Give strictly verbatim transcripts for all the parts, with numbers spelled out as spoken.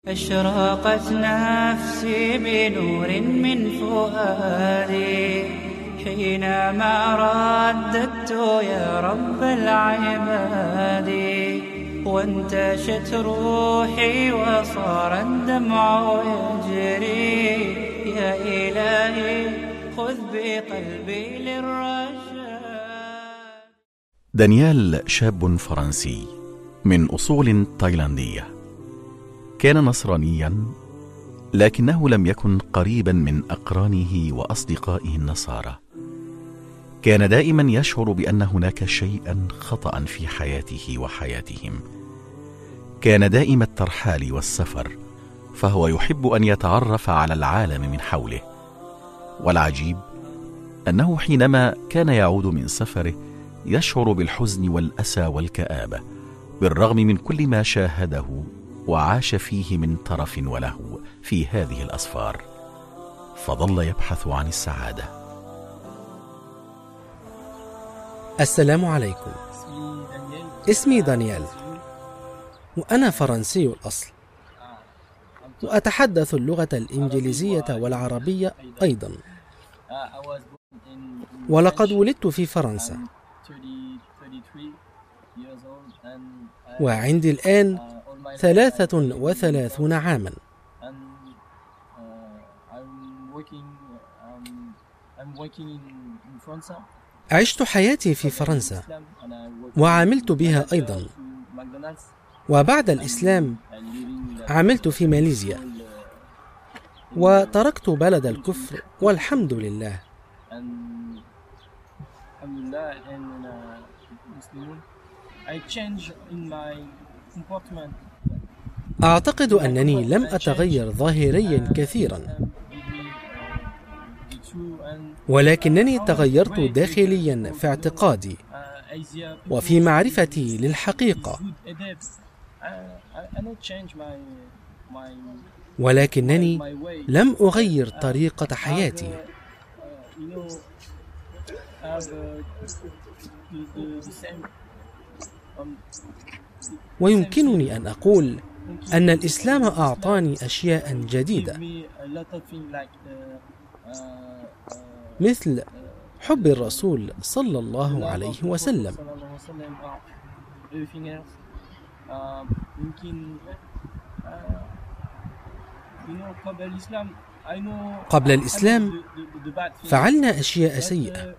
أشرقت نفسي بنور من فؤادي حينما رددت يا رب العباد، وانتشت روحي وصار الدمع يجري. يا إلهي خذ بقلبي للرشاد. دانيال شاب فرنسي من أصول تايلاندية، كان نصرانيا لكنه لم يكن قريبا من أقرانه وأصدقائه النصارى. كان دائما يشعر بأن هناك شيئا خطأ في حياته وحياتهم. كان دائم الترحال والسفر، فهو يحب أن يتعرف على العالم من حوله. والعجيب أنه حينما كان يعود من سفره يشعر بالحزن والأسى والكآبة، بالرغم من كل ما شاهده وعاش فيه من ترف ولهو في هذه الأسفار، فظل يبحث عن السعادة. السلام عليكم، اسمي دانيال، وأنا فرنسي الأصل، وأتحدث اللغة الإنجليزية والعربية أيضا، ولقد ولدت في فرنسا، وعندي الآن ثلاثة وثلاثون عاما. عشت حياتي في فرنسا وعملت بها أيضا، وبعد الإسلام عملت في ماليزيا، وتركت بلد الكفر والحمد لله. أعتقد أنني لم أتغير ظاهريا كثيرا، ولكنني تغيرت داخليا في اعتقادي وفي معرفتي للحقيقة، ولكنني لم أغير طريقة حياتي. ويمكنني أن أقول أن الإسلام أعطاني أشياء جديدة، مثل حب الرسول صلى الله عليه وسلم. قبل الإسلام فعلنا أشياء سيئة،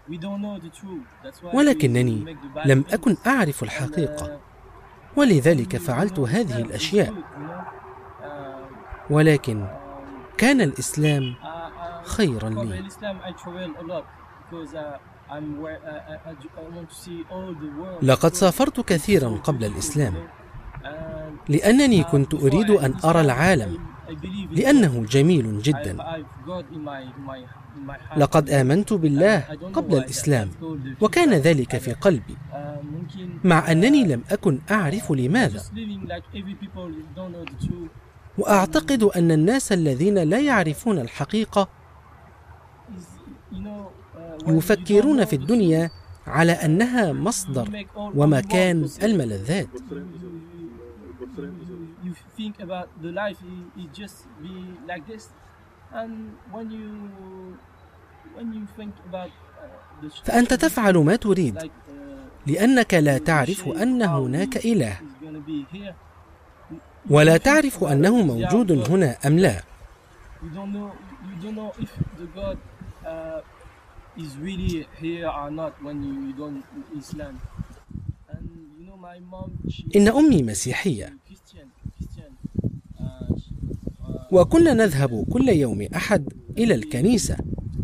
ولكنني لم أكن أعرف الحقيقة، ولذلك فعلت هذه الأشياء. ولكن كان الإسلام خيرا لي. لقد سافرت كثيرا قبل الإسلام، لأنني كنت أريد أن أرى العالم، لأنه جميل جدا. لقد آمنت بالله قبل الإسلام، وكان ذلك في قلبي، مع أنني لم أكن أعرف لماذا. وأعتقد أن الناس الذين لا يعرفون الحقيقة يفكرون في الدنيا على أنها مصدر ومكان الملذات. فأنت تفعل ما تريد، لأنك لا تعرف أن هناك إله، ولا تعرف أنه موجود هنا أم لا. إن أمي مسيحية، وكنا نذهب كل يوم أحد إلى الكنيسة.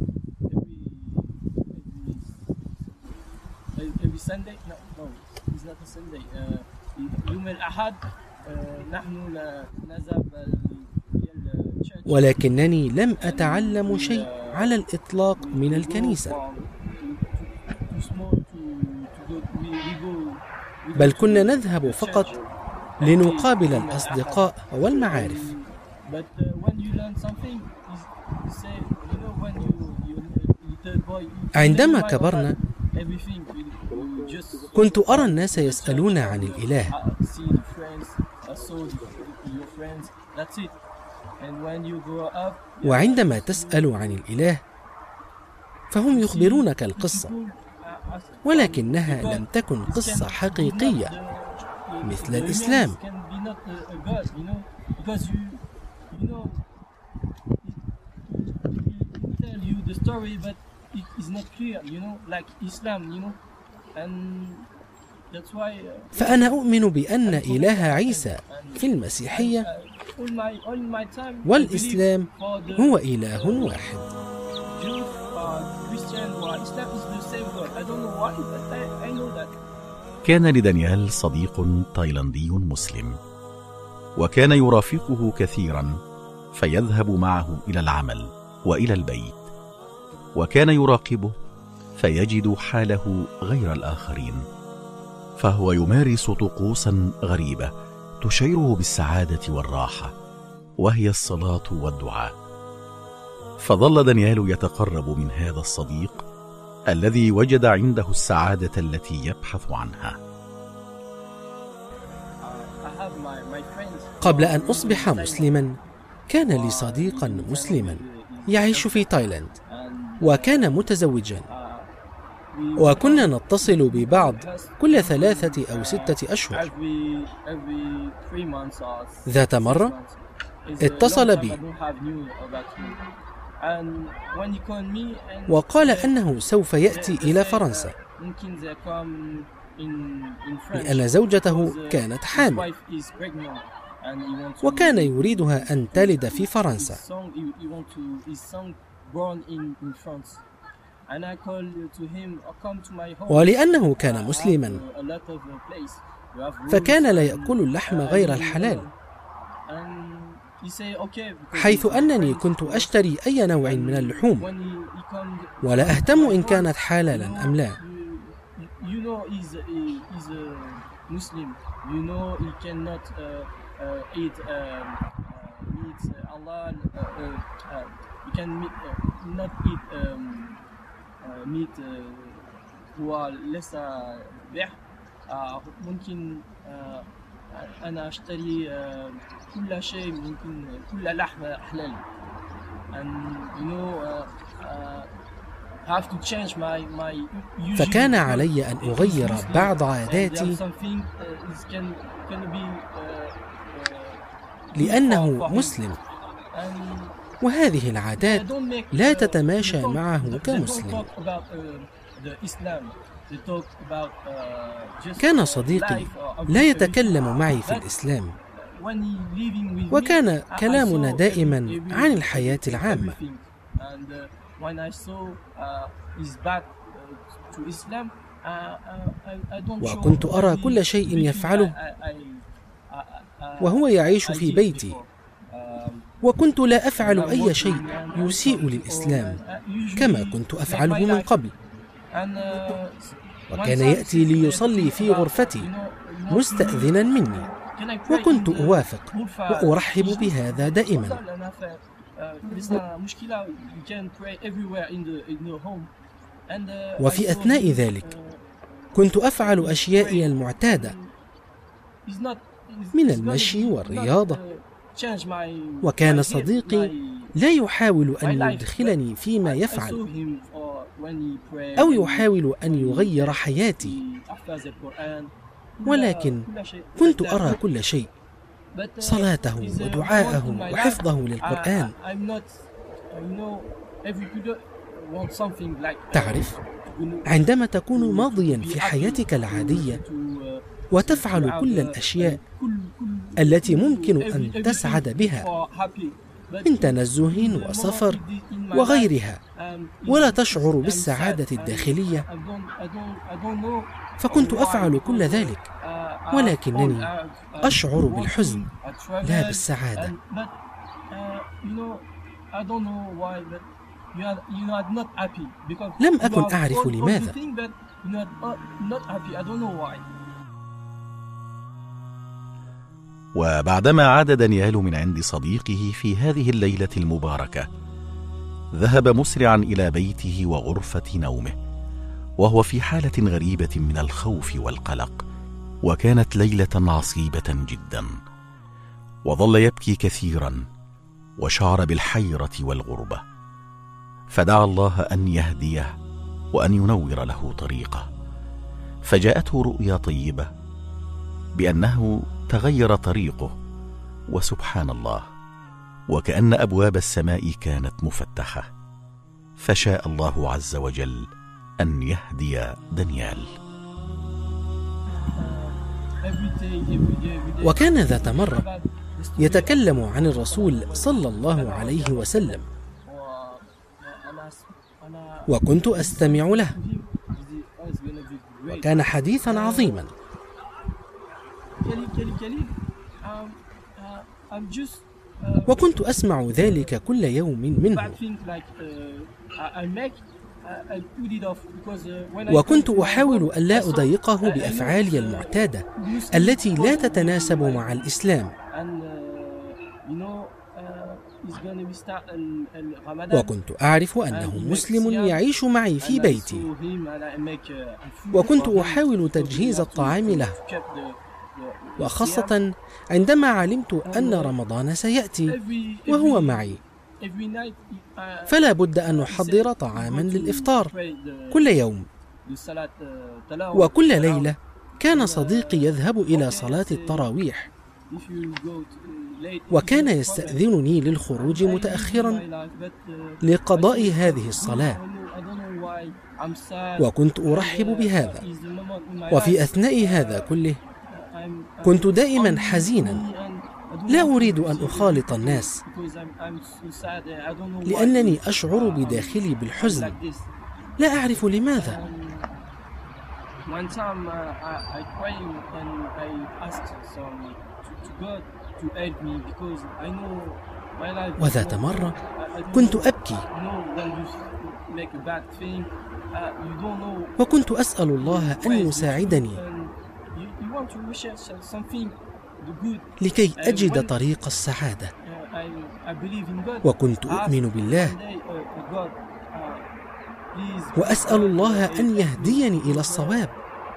يوم الأحد نحن نذهب، ولكنني لم أتعلم شيء على الإطلاق من الكنيسة، بل كنا نذهب فقط لنقابل الأصدقاء والمعارف. عندما كبرنا كنت أرى الناس يسألون عن الإله، وعندما تسأل عن الإله فهم يخبرونك القصة، ولكنها لم تكن قصة حقيقية مثل الإسلام. فأنا أؤمن بأن إله عيسى في المسيحية والإسلام هو إله واحد. كان لدانيال صديق تايلاندي مسلم، وكان يرافقه كثيرا فيذهب معه إلى العمل وإلى البيت، وكان يراقبه فيجد حاله غير الآخرين، فهو يمارس طقوسا غريبة تشعره بالسعادة والراحة، وهي الصلاة والدعاء. فظل دانيال يتقرب من هذا الصديق الذي وجد عنده السعادة التي يبحث عنها. قبل أن أصبح مسلما كان لي صديقا مسلما يعيش في تايلاند، وكان متزوجا، وكنا نتصل ببعض كل ثلاثة أو ستة أشهر. ذات مرة اتصل بي وقال أنه سوف يأتي إلى فرنسا لأن زوجته كانت حامل، وكان يريدها أن تلد في فرنسا. ولأنه كان مسلما فكان لا يأكل اللحم غير الحلال، حيث أنني كنت أشتري أي نوع من اللحوم ولا أهتم إن كانت حلالا أم لا. هو ليس بيع، ممكن أنا أشتري كل شيء، ممكن كل لحم حلال. فكان علي أن أغير بعض عاداتي لأنه مسلم، وهذه العادات لا تتماشى معه كمسلم. كان صديقي لا يتكلم معي في الإسلام، وكان كلامنا دائما عن الحياة العامة. وكنت أرى كل شيء يفعله وهو يعيش في بيتي، وكنت لا أفعل أي شيء يسيء للإسلام كما كنت أفعله من قبل. وكان يأتي ليصلي في غرفتي مستأذنا مني، وكنت أوافق وأرحب بهذا دائما. وفي أثناء ذلك كنت أفعل أشيائي المعتادة من المشي والرياضة، وكان صديقي لا يحاول أن يدخلني فيما يفعل أو يحاول أن يغير حياتي، ولكن كنت أرى كل شيء، صلاته ودعاءه وحفظه للقرآن. تعرف، عندما تكون ماضيا في حياتك العادية وتفعل كل الأشياء التي ممكن أن تسعد بها من تنزه وسفر وغيرها، ولا تشعر بالسعادة الداخلية، فكنت أفعل كل ذلك ولكنني أشعر بالحزن لا بالسعادة. لم أكن أعرف لماذا. وبعدما عاد دانيال من عند صديقه في هذه الليلة المباركة، ذهب مسرعا إلى بيته وغرفة نومه، وهو في حالة غريبة من الخوف والقلق، وكانت ليلة عصيبة جدا. وظل يبكي كثيرا وشعر بالحيرة والغربة، فدعا الله أن يهديه وأن ينور له طريقه، فجاءته رؤيا طيبة بأنه تغير طريقه، وسبحان الله وكأن أبواب السماء كانت مفتحة، فشاء الله عز وجل أن يهدي دانيال. وكان ذات مرة يتكلم عن الرسول صلى الله عليه وسلم، وكنت أستمع له، وكان حديثا عظيما. وكنت أسمع ذلك كل يوم منه، وكنت أحاول ألا أضايقه بأفعالي المعتادة التي لا تتناسب مع الإسلام. وكنت أعرف أنه مسلم يعيش معي في بيتي، وكنت أحاول تجهيز الطعام له، وخاصة عندما علمت أن رمضان سيأتي وهو معي، فلا بد أن نحضر طعاما للإفطار كل يوم. وكل ليلة كان صديقي يذهب إلى صلاة التراويح، وكان يستأذنني للخروج متأخرا لقضاء هذه الصلاة، وكنت أرحب بهذا. وفي أثناء هذا كله كنت دائما حزينا، لا أريد أن أخالط الناس لأنني أشعر بداخلي بالحزن، لا أعرف لماذا. وذات مرة كنت أبكي، وكنت أسأل الله أن يساعدني لكي أجد طريق السعادة، وكنت أؤمن بالله، وأسأل الله أن يهديني إلى الصواب،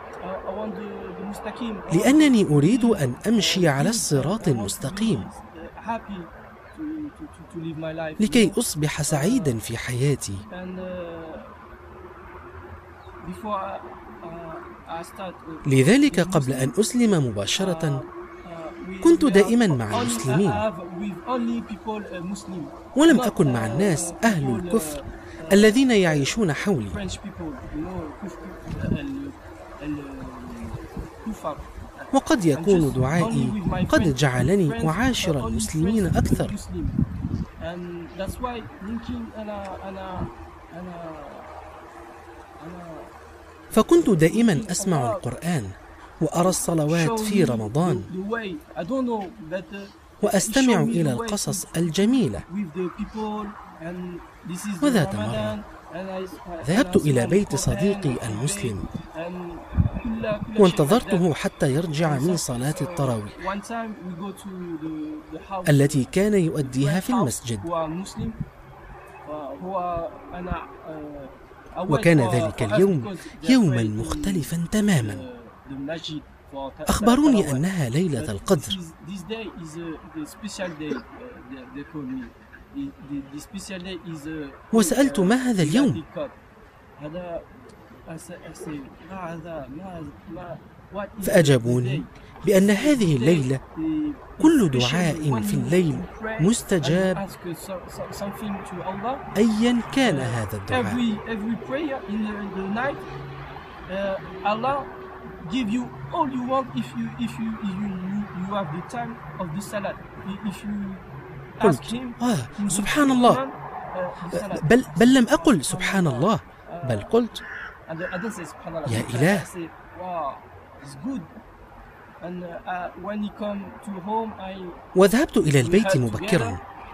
لأنني أريد أن أمشي على الصراط المستقيم لكي أصبح سعيدا في حياتي. لذلك قبل أن أسلم مباشرة كنت دائما مع المسلمين، ولم أكن مع الناس أهل الكفر الذين يعيشون حولي. وقد يكون دعائي قد جعلني أعاشر المسلمين أكثر. فكنت دائما أسمع القرآن وأرى الصلوات في رمضان، وأستمع إلى القصص الجميلة. وذات مرة ذهبت إلى بيت صديقي المسلم، وانتظرته حتى يرجع من صلاة التراويح التي كان يؤديها في المسجد. وكان ذلك اليوم يوما مختلفا تماما. أخبروني أنها ليلة القدر، وسألت ما هذا اليوم؟ فأجابوني بأن هذه الليلة كل دعاء في الليل مستجاب أيا كان هذا الدعاء. قلت آه سبحان الله، بل, بل لم أقل سبحان الله، بل قلت يا إله. وذهبت إلى البيت مبكرا،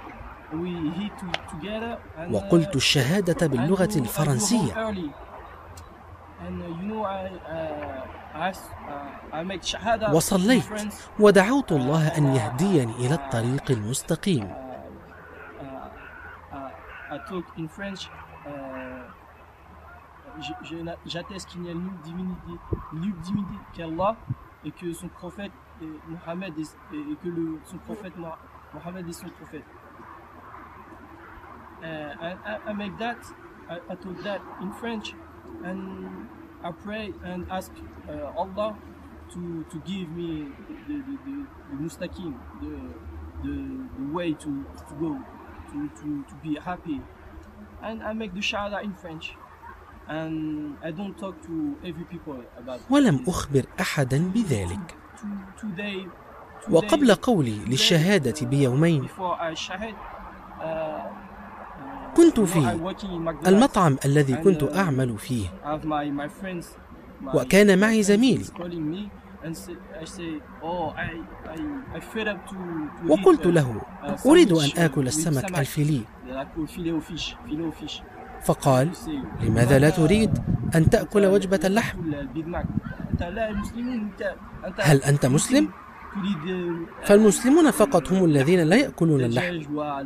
وقلت الشهادة باللغة الفرنسية، وصليت ودعوت الله أن يهديني إلى الطريق المستقيم. et que son prophète est Mohammed est, et que le, son prophète Mohammed est son prophète. Uh, I, I make that, I, I told that in French, and I pray and ask uh, Allah to to give me the the, the, the mustaqim, the, the the way to to go, to to to be happy, and I make the shahada in French, and I don't talk to every people about. ولم أخبر أحدا بذلك. To, today, today, وقبل قولي للشهادة بيومين كنت في المطعم الذي كنت أعمل فيه، وكان معي زميلي، وقلت له أريد أن آكل السمك الفيليه، فقال لماذا لا تريد أن تأكل وجبة اللحم؟ هل أنت مسلم؟ فالمسلمون فقط هم الذين لا يأكلون اللحم.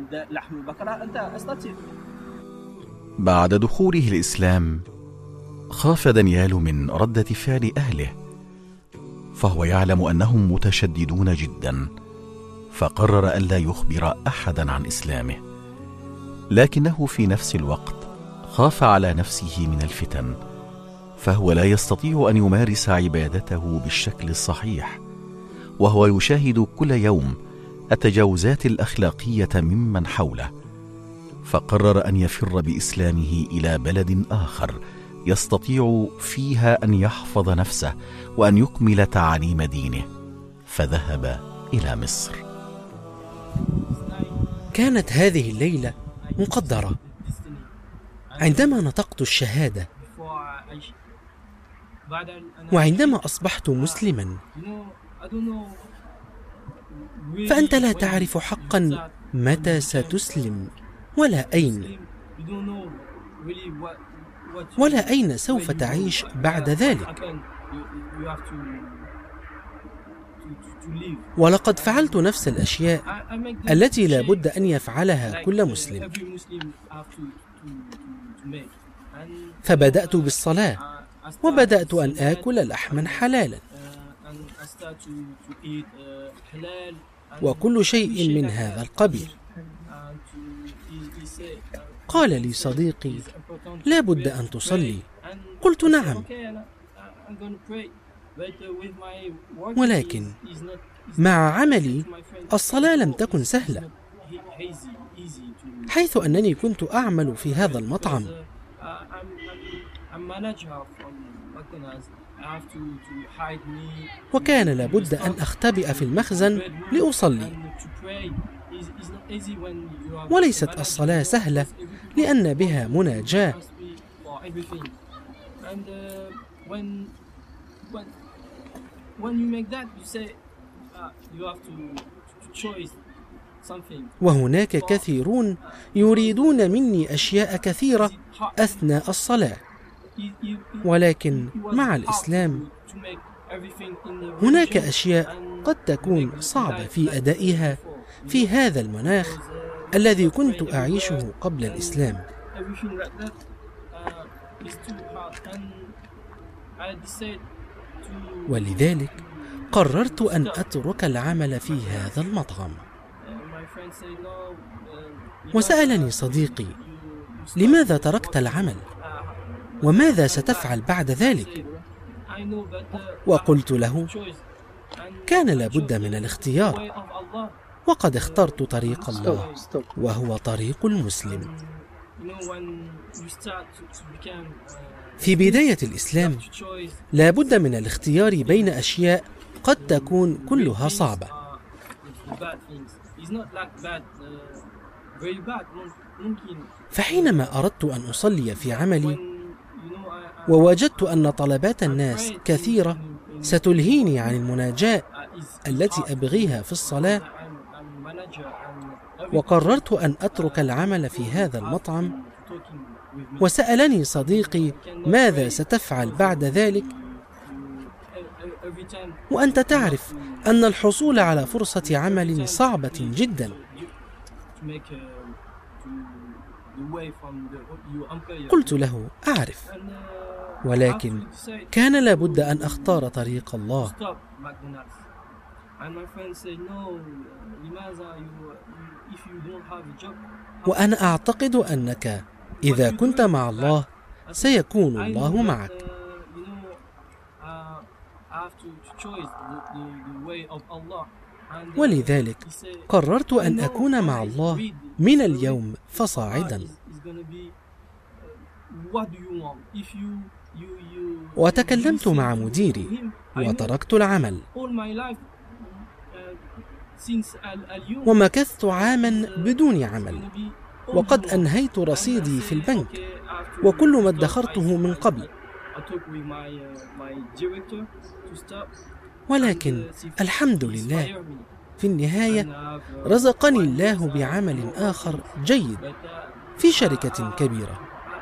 بعد دخوله الإسلام خاف دانيال من ردة فعل أهله، فهو يعلم أنهم متشددون جدا، فقرر ألا يخبر أحدا عن إسلامه، لكنه في نفس الوقت خاف على نفسه من الفتن، فهو لا يستطيع أن يمارس عبادته بالشكل الصحيح، وهو يشاهد كل يوم التجاوزات الأخلاقية ممن حوله، فقرر أن يفر بإسلامه إلى بلد آخر يستطيع فيها أن يحفظ نفسه وأن يكمل تعاليم دينه، فذهب إلى مصر. كانت هذه الليلة مقدرة. عندما نطقت الشهادة وعندما أصبحت مسلما، فأنت لا تعرف حقا متى ستسلم ولا أين ولا أين سوف تعيش بعد ذلك. ولقد فعلت نفس الأشياء التي لا بد أن يفعلها كل مسلم، فبدأت بالصلاة وبدأت أن آكل لحما حلالا، وكل شيء من هذا القبيل. قال لي صديقي لا بد أن تصلي. قلت نعم، ولكن مع عملي الصلاة لم تكن سهلة، حيث أنني كنت أعمل في هذا المطعم، وكان لابد أن أختبئ في المخزن لأصلي. وليست الصلاة سهلة لأن بها مناجاة. وهناك كثيرون يريدون مني أشياء كثيرة أثناء الصلاة، ولكن مع الإسلام هناك أشياء قد تكون صعبة في أدائها في هذا المناخ الذي كنت أعيشه قبل الإسلام. ولذلك قررت أن أترك العمل في هذا المطعم. وسألني صديقي لماذا تركت العمل وماذا ستفعل بعد ذلك؟ وقلت له كان لابد من الاختيار، وقد اخترت طريق الله وهو طريق المسلم. في بداية الإسلام لابد من الاختيار بين أشياء قد تكون كلها صعبة، فحينما أردت أن أصلي في عملي ووجدت أن طلبات الناس كثيرة ستلهيني عن المناجاة التي أبغيها في الصلاة، وقررت أن أترك العمل في هذا المطعم. وسألني صديقي ماذا ستفعل بعد ذلك؟ وأنت تعرف أن الحصول على فرصة عمل صعبة جدا، the way from the, your employer. قلت له: أعرف، And, uh, ولكن after you say, كان لابد أن أختار طريق الله. stop McDonald's. And my friend said, no, لماذا you, you, if you don't have a job. وأنا أعتقد أنك إذا كنت مع الله سيكون الله معك. ولذلك قررت أن أكون مع الله من اليوم فصاعدا. وتكلمت مع مديري وتركت العمل، ومكثت عاما بدون عمل، وقد أنهيت رصيدي في البنك وكل ما ادخرته من قبل. ولكن الحمد لله في النهاية رزقني الله بعمل آخر جيد في شركة كبيرة.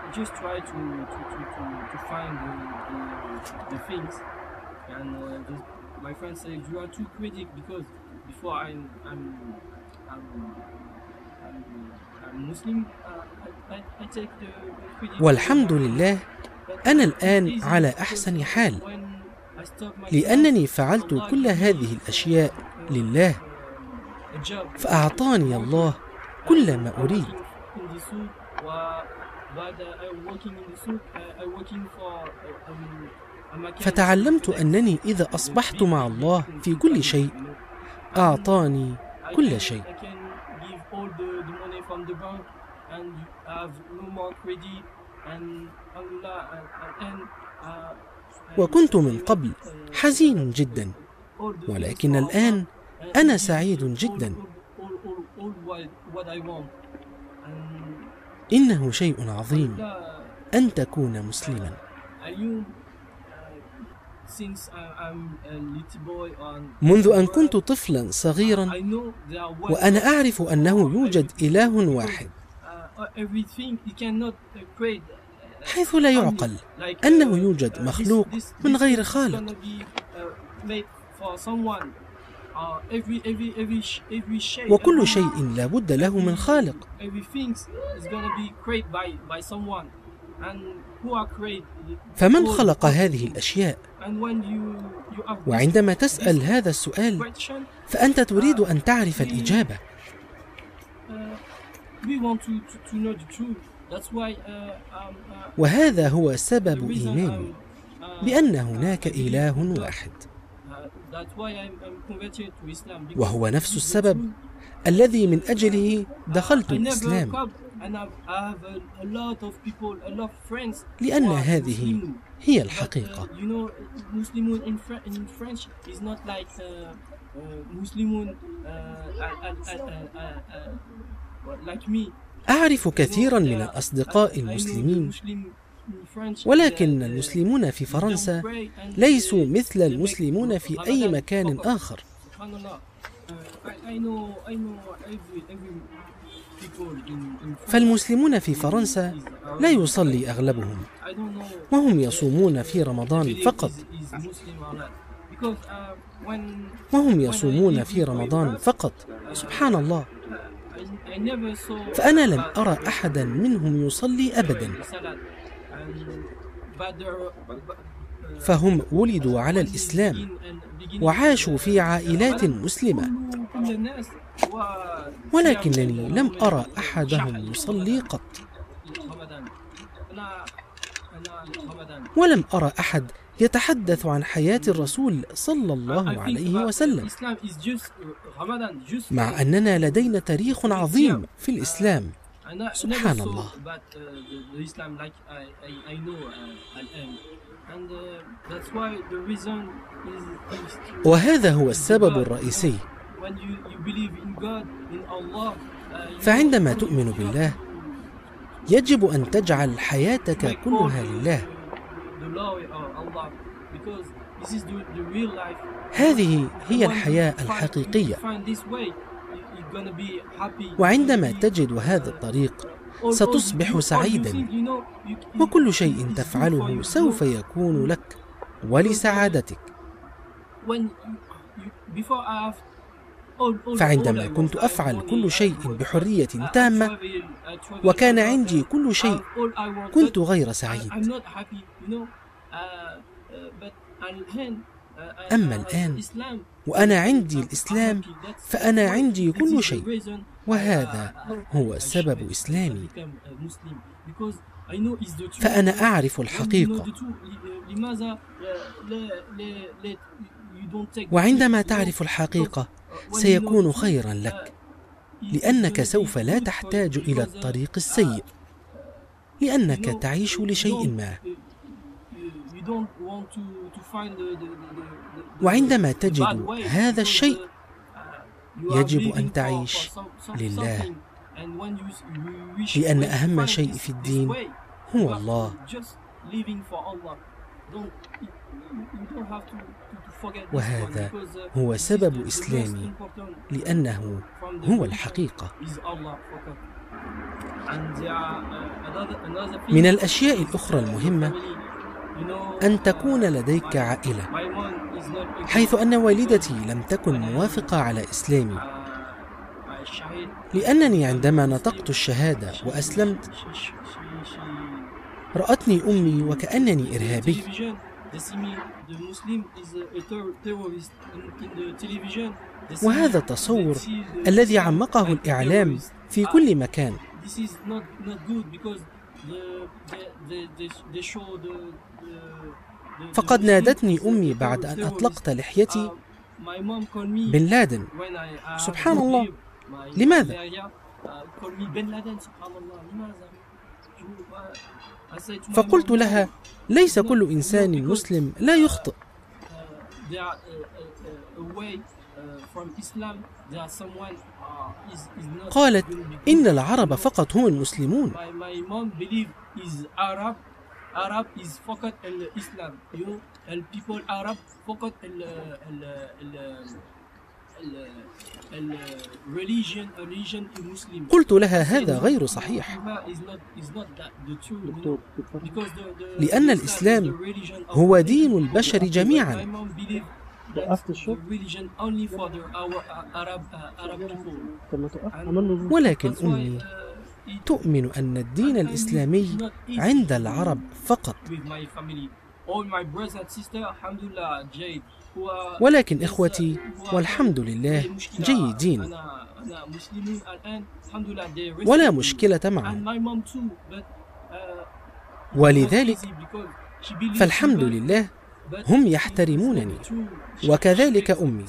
والحمد لله أنا الآن على أحسن حال، لأنني فعلت كل هذه الأشياء لله، فأعطاني الله كل ما أريد. فتعلمت أنني إذا أصبحت مع الله في كل شيء أعطاني كل شيء. وكنت من قبل حزين جدا، ولكن الآن أنا سعيد جدا. إنه شيء عظيم أن تكون مسلما. منذ أن كنت طفلا صغيرا وأنا أعرف أنه يوجد إله واحد، حيث لا يعقل أنه يوجد مخلوق من غير خالق. وكل شيء لا بد له من خالق. فمن خلق هذه الأشياء؟ وعندما تسأل هذا السؤال فأنت تريد أن تعرف الإجابة. وهذا هو سبب إيماني بأن هناك إله واحد، وهو نفس السبب الذي من أجله دخلت الإسلام، لأن هذه هي الحقيقة. أعرف كثيرا من الأصدقاء المسلمين، ولكن المسلمون في فرنسا ليسوا مثل المسلمون في أي مكان آخر. فالمسلمون في فرنسا لا يصلي أغلبهم، وهم يصومون في رمضان فقط وهم يصومون في رمضان فقط سبحان الله. فأنا لم أرى أحدا منهم يصلي أبدا، فهم ولدوا على الإسلام وعاشوا في عائلات مسلمة، ولكنني لم أرى أحدهم يصلي قط، ولم أرى أحد يتحدث عن حياة الرسول صلى الله عليه وسلم، مع أننا لدينا تاريخ عظيم في الإسلام سبحان الله. وهذا هو السبب الرئيسي. فعندما تؤمن بالله يجب أن تجعل حياتك كلها لله. هذه هي الحياة الحقيقية، وعندما تجد هذا الطريق ستصبح سعيدا، وكل شيء تفعله سوف يكون لك ولسعادتك. فعندما كنت أفعل كل شيء بحرية تامة وكان عندي كل شيء، كنت غير سعيد. أما الآن وأنا عندي الإسلام فأنا عندي كل شيء، وهذا هو سبب إسلامي. فأنا أعرف الحقيقة، وعندما تعرف الحقيقة سيكون خيرا لك، لأنك سوف لا تحتاج إلى الطريق السيء، لأنك تعيش لشيء ما. وعندما تجد هذا الشيء يجب أن تعيش لله، لأن أهم شيء في الدين هو الله. وهذا هو سبب إسلامي، لأنه هو الحقيقة. من الأشياء الأخرى المهمة أن تكون لديك عائلة، حيث أن والدتي لم تكن موافقة على إسلامي، لأنني عندما نطقت الشهادة وأسلمت رأتني أمي وكأنني إرهابي. وهذا التصور الذي عمقه الإعلام في كل مكان. فقد نادتني أمي بعد أن أطلقت لحيتي بن لادن. سبحان الله، لماذا؟ فقلت لها: ليس كل إنسان مسلم لا يخطئ. قالت: إن العرب فقط هم المسلمون. Arab is فقط الإسلام. You know, the people Arab فقط ال ال ال ال religion religion المسلم. قلت لها: هذا غير صحيح، لأن الإسلام هو دين البشر جميعا. ولكن أمي تؤمن أن الدين الإسلامي عند العرب فقط. ولكن إخوتي والحمد لله جيدين، ولا مشكلة معا، ولذلك فالحمد لله هم يحترمونني، وكذلك أمي.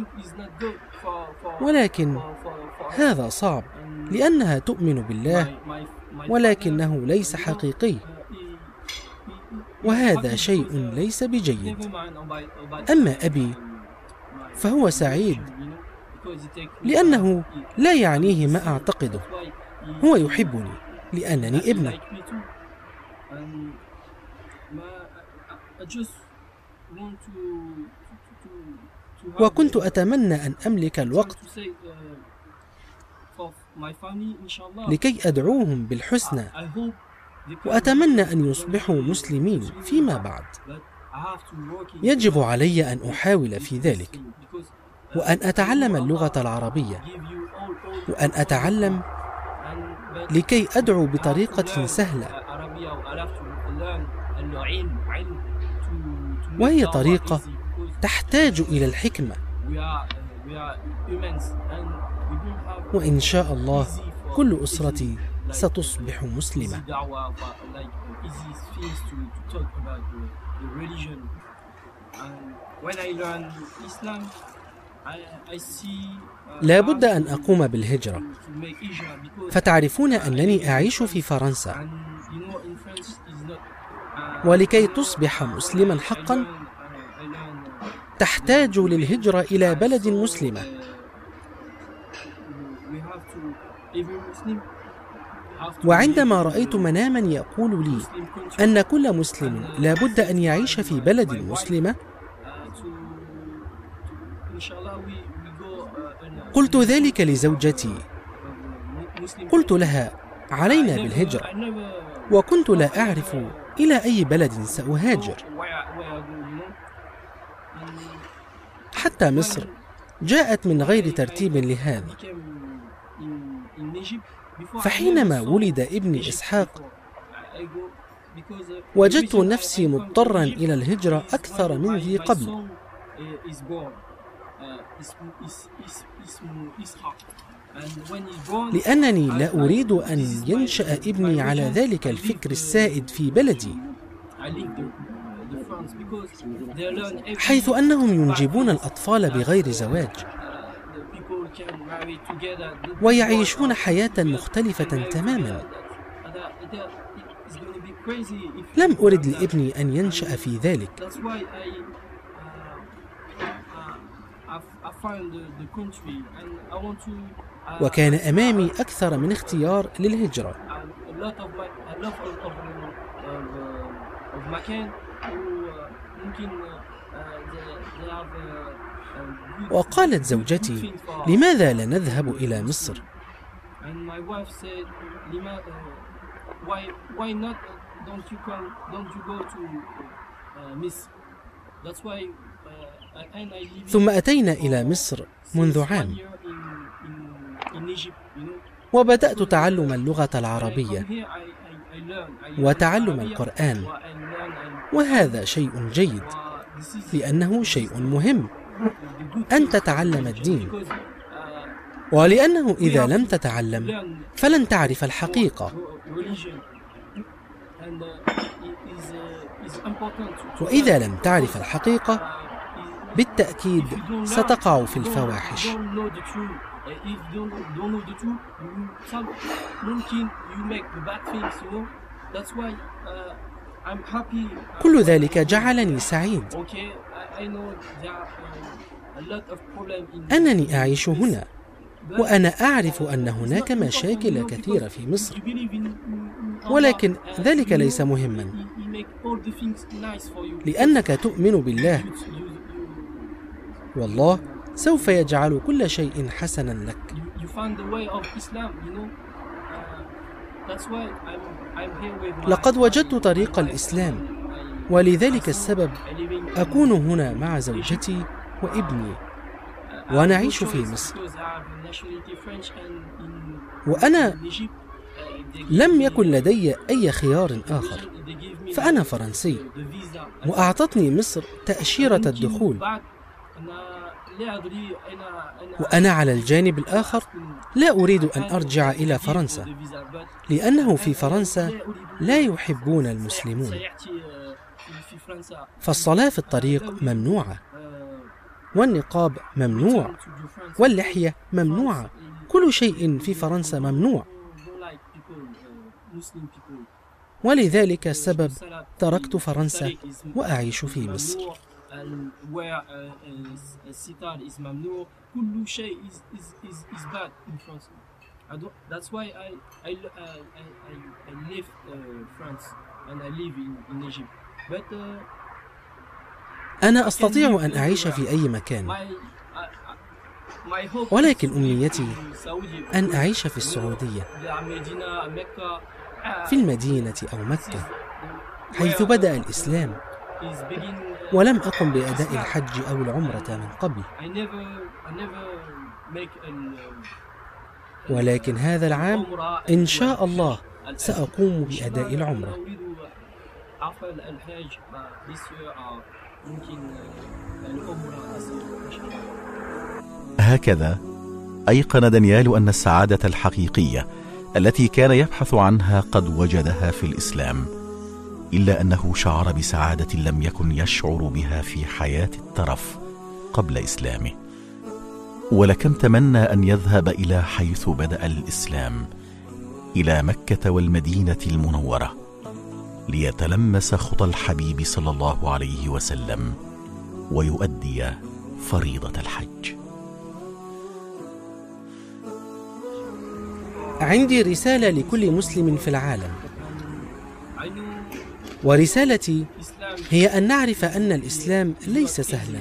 ولكن هذا صعب، لأنها تؤمن بالله ولكنه ليس حقيقي، وهذا شيء ليس بجيد. أما أبي فهو سعيد، لأنه لا يعنيه ما أعتقده، هو يحبني لأنني ابنه. وكنت أتمنى أن أملك الوقت لكي أدعوهم بالحسنى، وأتمنى أن يصبحوا مسلمين فيما بعد. يجب علي أن أحاول في ذلك، وأن أتعلم اللغة العربية، وأن أتعلم لكي أدعو بطريقة سهلة، وهي طريقة تحتاج إلى الحكمة. وإن شاء الله كل أسرتي ستصبح مسلمة. لا بد أن أقوم بالهجرة، فتعرفون أنني أعيش في فرنسا، ولكي تصبح مسلما حقا تحتاج للهجرة إلى بلد مسلمة. وعندما رأيت مناما يقول لي أن كل مسلم لا بد أن يعيش في بلد مسلمة، قلت ذلك لزوجتي. قلت لها: علينا بالهجرة، وكنت لا أعرف إلى أي بلد سأهاجر. حتى مصر جاءت من غير ترتيب لهذا، فحينما ولد ابني إسحاق وجدت نفسي مضطرا إلى الهجرة أكثر من ذي قبل، لأنني لا أريد أن ينشأ ابني على ذلك الفكر السائد في بلدي، حيث أنهم ينجبون الأطفال بغير زواج ويعيشون حياة مختلفة تماما. لم أرد لابني أن ينشأ في ذلك، وكان أمامي أكثر من اختيار للهجرة. وقالت زوجتي: لماذا لا نذهب إلى مصر؟ ثم أتينا إلى مصر منذ عام، وبدأت تعلم اللغة العربية وتعلم القرآن، وهذا شيء جيد لأنه شيء مهم أن تتعلم الدين، ولأنه إذا لم تتعلم فلن تعرف الحقيقة، وإذا لم تعرف الحقيقة بالتأكيد ستقع في الفواحش. كل ذلك جعلني سعيد أنني أعيش هنا، وأنا أعرف أن هناك مشاكل كثيرة في مصر، ولكن ذلك ليس مهما، لأنك تؤمن بالله، والله سوف يجعل كل شيء حسنا لك. لقد وجدت طريق الإسلام، ولذلك السبب أكون هنا مع زوجتي وابني ونعيش في مصر. وأنا لم يكن لدي أي خيار آخر، فأنا فرنسي، وأعطتني مصر تأشيرة الدخول. وأنا على الجانب الآخر لا أريد أن أرجع إلى فرنسا، لأنه في فرنسا لا يحبون المسلمون، فالصلاة في الطريق ممنوعة، والنقاب ممنوع، واللحية ممنوعة، كل شيء في فرنسا ممنوع. ولذلك السبب تركت فرنسا وأعيش في مصر. أنا أستطيع أن أعيش في أي مكان، ولكن أمنيتي أن أعيش في السعودية، في المدينة أو مكة، حيث بدأ الإسلام، ولم أقم بأداء الحج أو العمرة من قبل، ولكن هذا العام إن شاء الله سأقوم بأداء العمرة. هكذا أيقن دانيال أن السعادة الحقيقية التي كان يبحث عنها قد وجدها في الإسلام، إلا أنه شعر بسعادة لم يكن يشعر بها في حياة الترف قبل إسلامه. ولكم تمنى أن يذهب إلى حيث بدأ الإسلام، إلى مكة والمدينة المنورة، ليتلمس خطى الحبيب صلى الله عليه وسلم ويؤدي فريضة الحج. عندي رسالة لكل مسلم في العالم، ورسالتي هي أن نعرف أن الإسلام ليس سهلا،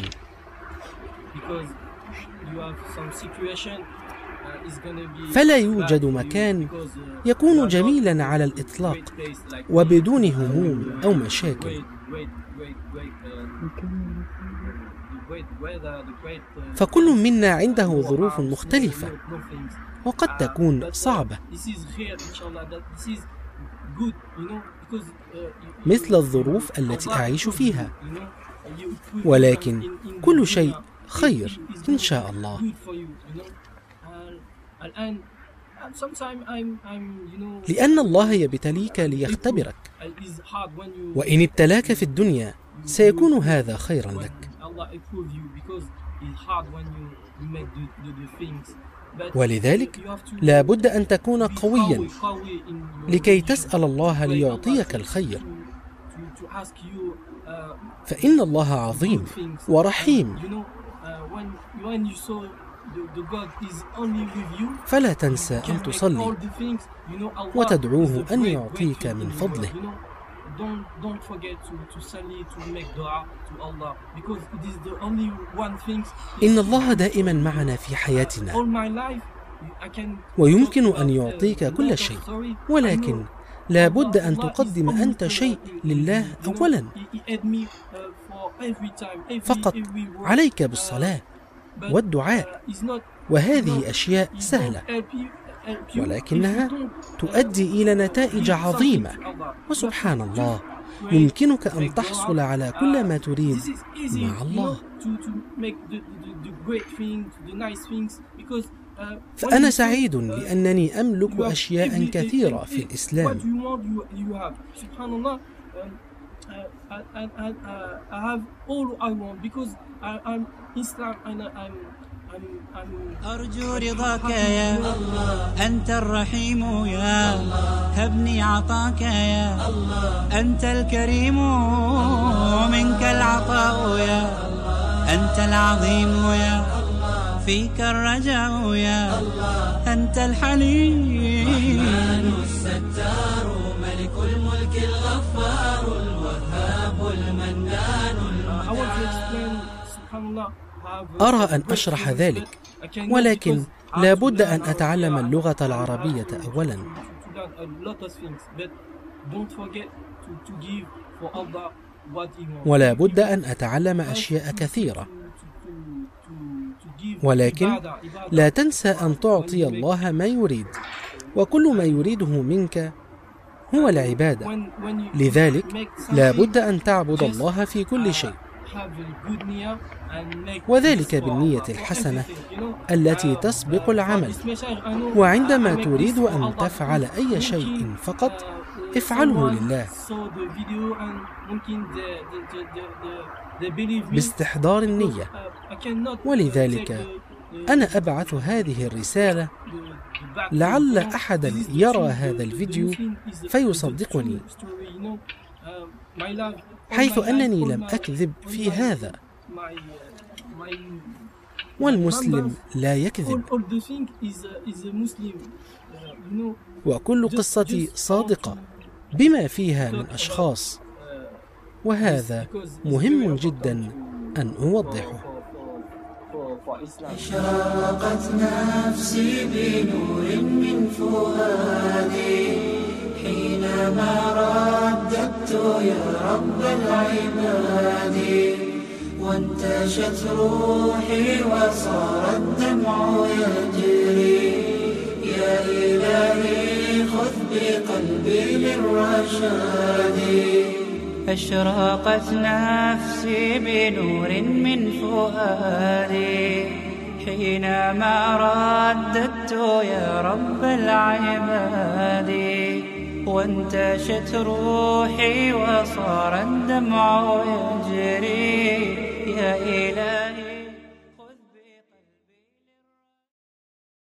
فلا يوجد مكان يكون جميلا على الإطلاق وبدون هموم أو مشاكل. فكل منا عنده ظروف مختلفة وقد تكون صعبة، مثل الظروف التي أعيش فيها، ولكن كل شيء خير إن شاء الله. لأن الله يبتليك ليختبرك، وإن ابتلاك في الدنيا سيكون هذا خيرا لك. ولذلك لا بد أن تكون قويا لكي تسأل الله ليعطيك الخير، فإن الله عظيم ورحيم. فلا تنسى أن تصلي وتدعوه أن يعطيك من فضله. إن الله دائما معنا في حياتنا، ويمكن أن يعطيك كل شيء، ولكن لا بد أن تقدم أنت شيء لله أولا. فقط عليك بالصلاة والدعاء، وهذه أشياء سهلة ولكنها تؤدي إلى نتائج عظيمة. وسبحان الله، يمكنك أن تحصل على كل ما تريد مع الله. فأنا سعيد لأنني أملك أشياء كثيرة في الإسلام. أرجو رضاك يا الله، أنت الرحيم يا الله، هبني عطاك يا الله، أنت الكريم منك العطاء يا الله، أنت العظيم يا الله، فيك الرجاء يا الله، أنت الحليم، الرحمن الستار، ملك الملك الغفار، الوهاب المنان المنان. سبحان الله. أرى أن أشرح ذلك، ولكن لا بد أن أتعلم اللغة العربية أولا. ولا بد أن أتعلم أشياء كثيرة، ولكن لا تنسى أن تعطي الله ما يريد، وكل ما يريده منك هو العبادة. لذلك لا بد أن تعبد الله في كل شيء، وذلك بالنية الحسنة التي تسبق العمل. وعندما تريد أن تفعل أي شيء فقط افعله لله باستحضار النية. ولذلك أنا أبعث هذه الرسالة لعل أحدا يرى هذا الفيديو فيصدقني، حيث أنني لم أكذب في هذا، والمسلم لا يكذب، وكل قصتي صادقة بما فيها من أشخاص، وهذا مهم جدا أن أوضحه. أشرقت نفسي بنور من فؤادي حينما رددت يا رب العباد، وانتشت روحي وصار الدمع يجري، يا إلهي خذ بقلبي للرشاد. أشرقت نفسي بنور من فؤادي حينما رددت يا رب العباد، وانتشت روحي وصار الدمع يجري، يا إلهي